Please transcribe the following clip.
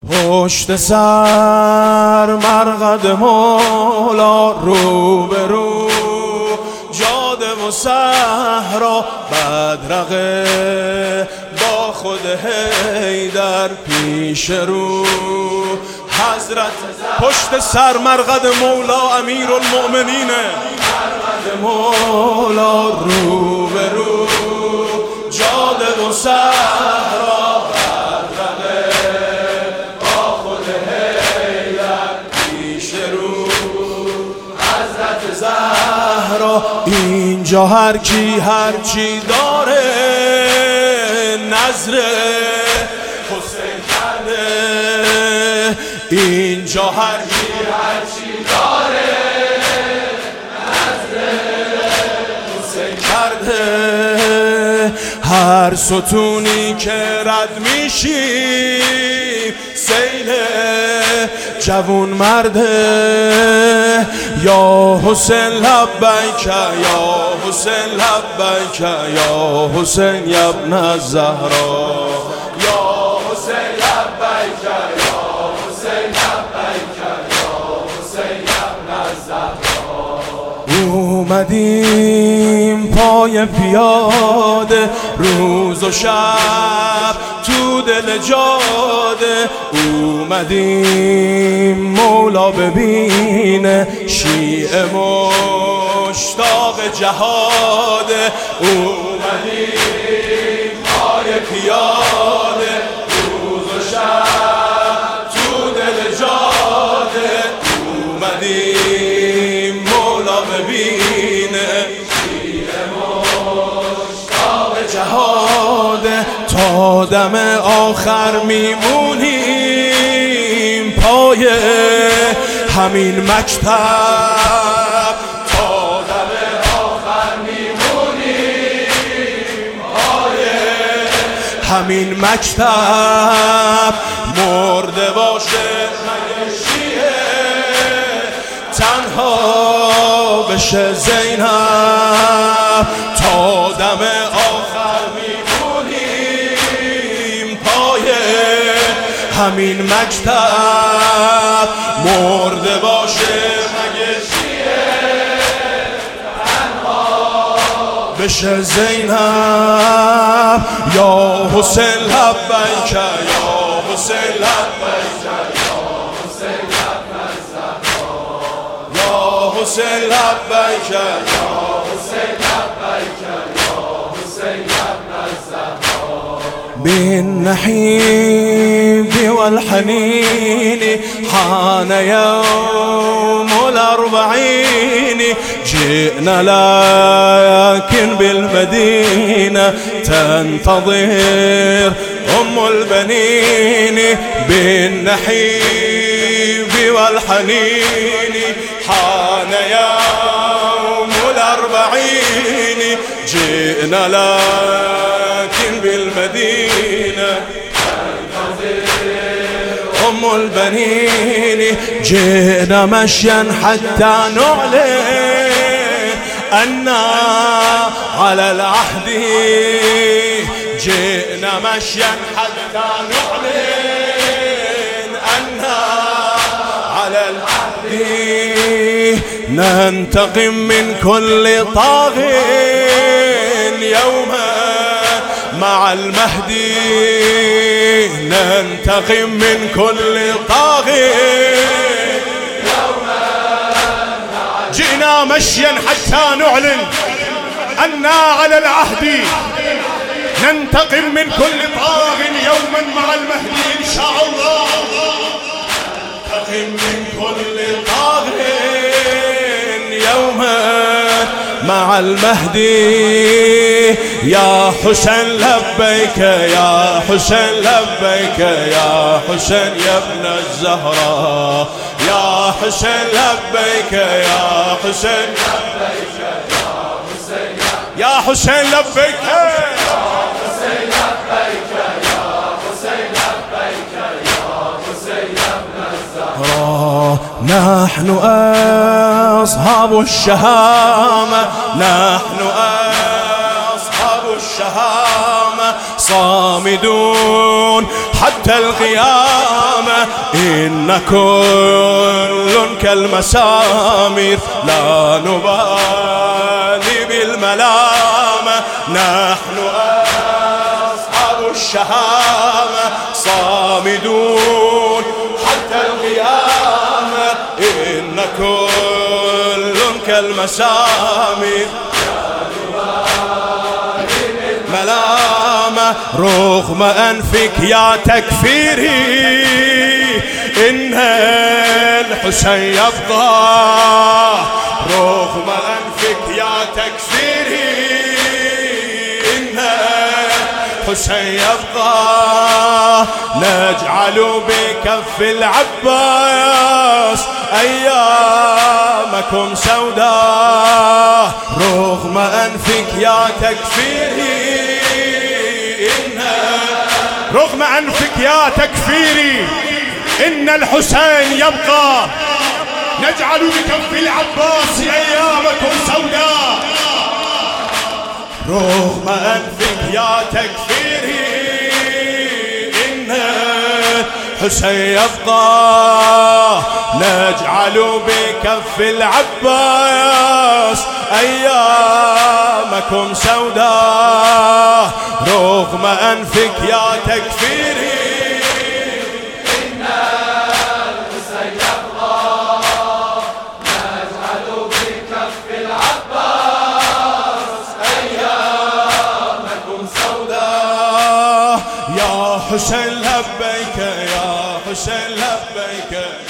پشت سر مرقد مولا، رو به رو جاده و صحرا، بدرقه با خود حیدر پیش رو حضرت. پشت سر مرقد مولا امیرالمؤمنین، مرقد مولا، رو به رو جاده و صحرا، بدرقه با خود حیدر پیش رو حضرت زهرا. اینجا هر کی هر چی داره نظر حسین کرده، اینجا هر کی هر چی داره نظر حسین کرده. هر ستونی که رد میشی سیل جوون مرده، یا حسین لبیک یا حسین لبیک یا حسین یا ابن الزهرا، یا حسین لبیک یا حسین لبیک یا حسین یا ابن الزهرا. اومدیم پای پیاده روز و شب تو دل جاده، اومدیم مولا ببینه شیعه مشتاق جهاده. اومدیم پای پیاده روز و شب تو دل جاده، اومدیم مولا ببینه شیعه مشتاق جهاده. تا دم آخر میمونیم پای همین مکتب، تا دم آخر میمونیم پای همین مکتب. مرده باشه مگه شیعه تنها بشه زینب، تا دم آخر میمونیم پای همین مکتب. مرده باشه مگه شیعه تنها بشه زینب، یا حسین لبیک یا حسین لبیک یا حسین یا ابن الزهرا، یا حسین لبیک یا حسین لبیک یا حسین یا ابن الزهرا. بالنحيب والحنين حان يوم الأربعين، جئنا لكن بالمدينة تنتظر أم البنين. بالنحيب والحنين حان يوم الأربعين، جئنا لكن بالمدينة أم البنين. جئنا مشيا حتى نعلن أننا على العهد، جئنا مشيا حتى نعلن أننا على العهد، ننتقم من كل طاغ يوما مع المهدي، ننتقم من كل طاغي يوما. جئنا مشيا حتى نعلن أننا على العهد، ننتقم من كل طاغ يوما مع المهدي إن شاء الله، ننتقم من كل طاغ يوما مع المهدي. يا حسين لبيك يا حسين لبيك يا حسين يا ابن الزهراء، يا حسين لبيك يا حسين لبيك يا حسين يا حسين لبيك يا حسين لبيك يا حسين لبيك يا حسين يا ابن الزهراء. نحن أصحاب الشهامة، نحن أصحاب الشهامة، صامدون حتى القيامة، إن كل كالمسامير لا نبالي بالملامة، نحن أصحاب الشهامة صامدون حتى القيامة. إن كل كالمسامير ملامة، رغم أنفك يا تكفيري إن الحسين يبقى، رغم أنفك يا تكفيري إن الحسين يبقى، نجعل بكف العباس أيامكم سوداء، رغم أنفك يا تكفيري رغم أنفك يا تكفيري إن الحسين يبقى، نجعل بكف العباس أيامكم سوداء، رغم أنفك يا تكفيري إن الحسين يبقى، نجعل بكف العباس أيامكم سوداء، رغم أنفك يا تكفيري إن الحسين يبقى، نجعل بكف العباس أيامكم سوداء. يا حسين لبيك، يا حسين لبيك.